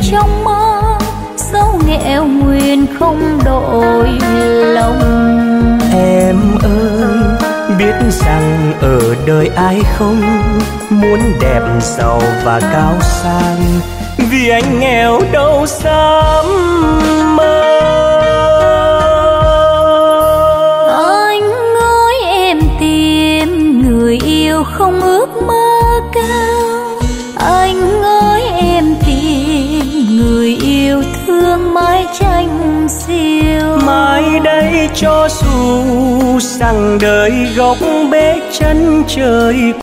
trong mơ, dẫu nghèo nguyện không đổi lòng. Em ơi, biết rằng ở đời ai không muốn đẹp giàu và cao sang, vì anh nghèo đâu dám mơ. Anh ơi em tìm người yêu không ước mơ cao, anh ơi em tìm người yêu thương mái tranh xiêu. Mai đây cho dù rằng đời góc bế chân trời